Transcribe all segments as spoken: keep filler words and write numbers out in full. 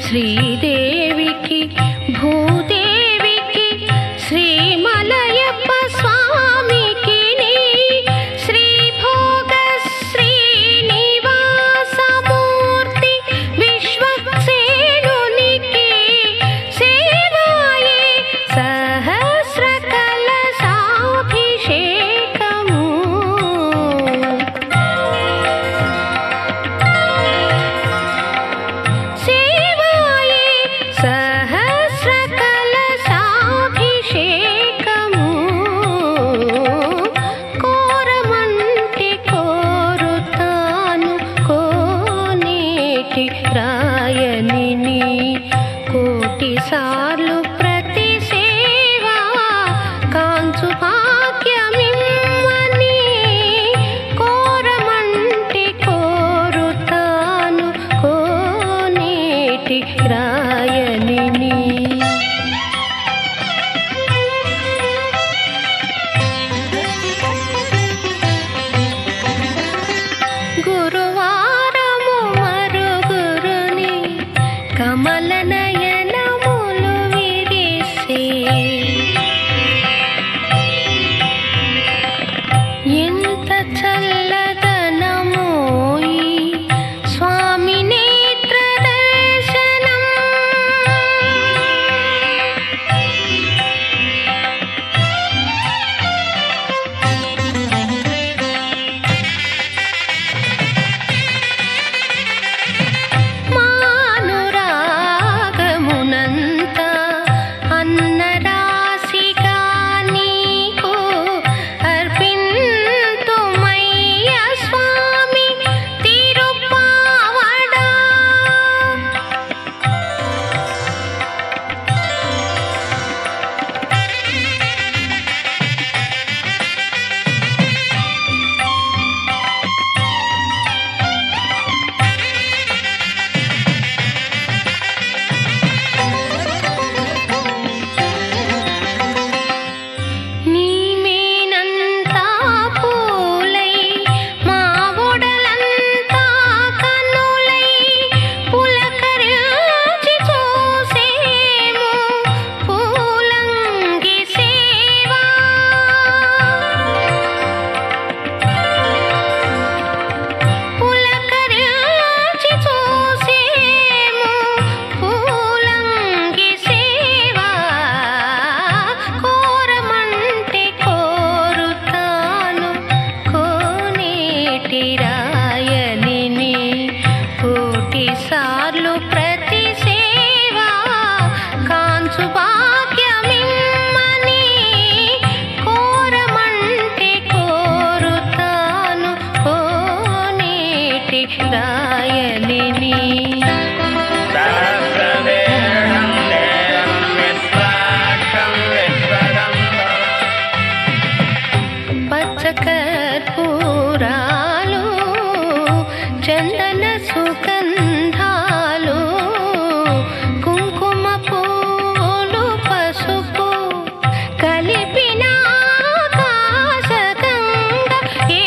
శ్రీదేవికి భూదేవికి శ్రీమలయప్ప స్వామికి శ్రీభోగ శ్రీనివాసమూర్తి విశ్వక్సేనునికి సేవాయే సహస్ర కలశాభిషేకము సేవాయే సహస్ర కలశాభిషేకము కోరమంటి కోరుతాను కోనేటి రాయనిని కోటి సార్లు ప్రతి సేవా కాంచు భాగ్యమిమ్మని కోరమంటి కోరుతాను కోనేటి రాయనిని గురువారము మరుగురుని కమల నయనములు విరిసే ఎంత చల్లదనమోయి స్వామి నేత్ర దర్శనం మానురాగమునంత అన్నరాశిగా నీకు అర్పింతుమయ్య స్వామి తిరుపావడా నీమేనంతా పూలై మా ఒడలంతా కన్నులై పులకరించి చూసేము పూలంగి సేవా పులకరించి చూసేము పూలంగి సేవా కోరమంటే కోరుతాను కోనేటి రాయనిని కోటి సార్లు ప్రతి సేవా కాంచు భాగ్యమిమ్మని కోరమంటే కోరుతాను కోనేటి రాయనిని పచ్చకర్పూరాలు చందన సుగంధాలు కుంకుమ పూలు పసుపు కలిపిన ఆకాశగంగ ఏ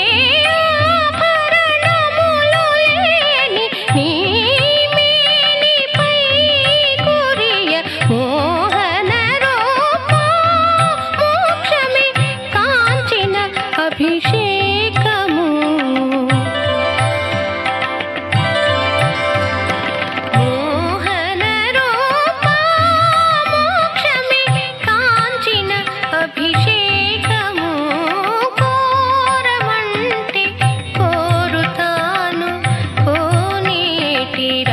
ఆభరణములు లేని నీ మేనిపై కురియ మోహన రూపా మోక్షమే కాంచిన అభిషేకము మోహన రూపా మోక్షమే కాంచిన అభిషేకము కోరమంటే కోరుతాను కోనేటి